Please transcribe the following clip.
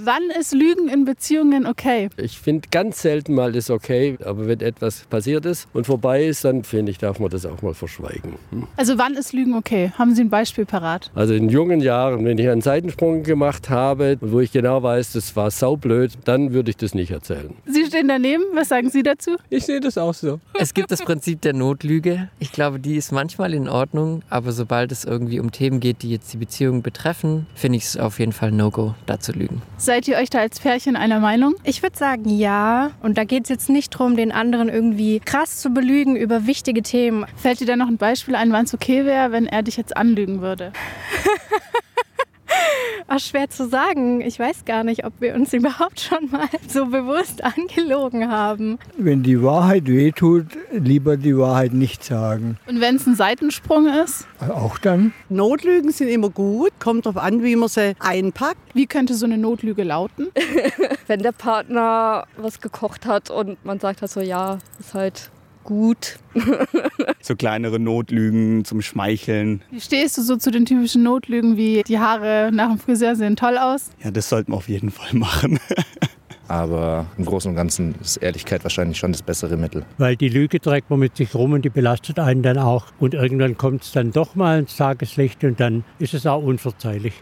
Wann ist Lügen in Beziehungen okay? Ich finde, ganz selten mal ist okay, aber wenn etwas passiert ist und vorbei ist, dann finde ich, darf man das auch mal verschweigen. Also wann ist Lügen okay? Haben Sie ein Beispiel parat? Also in jungen Jahren, wenn ich einen Seitensprung gemacht habe, wo ich genau weiß, das war saublöd, dann würde ich das nicht erzählen. Sie stehen daneben, was sagen Sie dazu? Ich sehe das auch so. Es gibt das Prinzip der Notlüge. Ich glaube, die ist manchmal in Ordnung, aber sobald es irgendwie um Themen geht, die jetzt die Beziehung betreffen, finde ich es auf jeden Fall ein No-Go, da zu lügen. Seid ihr euch da als Pärchen einer Meinung? Ich würde sagen, ja. Und da geht es jetzt nicht darum, den anderen irgendwie krass zu belügen über wichtige Themen. Fällt dir da noch ein Beispiel ein, wann es okay wäre, wenn er dich jetzt anlügen würde? Ach, schwer zu sagen. Ich weiß gar nicht, ob wir uns überhaupt schon mal so bewusst angelogen haben. Wenn die Wahrheit wehtut, lieber die Wahrheit nicht sagen. Und wenn es ein Seitensprung ist? Auch dann? Notlügen sind immer gut. Kommt darauf an, wie man sie einpackt. Wie könnte so eine Notlüge lauten? Wenn der Partner was gekocht hat und man sagt halt so, ja, ist halt gut. So kleinere Notlügen zum Schmeicheln. Wie stehst du so zu den typischen Notlügen wie die Haare nach dem Friseur sehen toll aus? Ja, das sollten wir auf jeden Fall machen. Aber im Großen und Ganzen ist Ehrlichkeit wahrscheinlich schon das bessere Mittel. Weil die Lüge trägt man mit sich rum und die belastet einen dann auch. Und irgendwann kommt es dann doch mal ins Tageslicht und dann ist es auch unverzeihlich.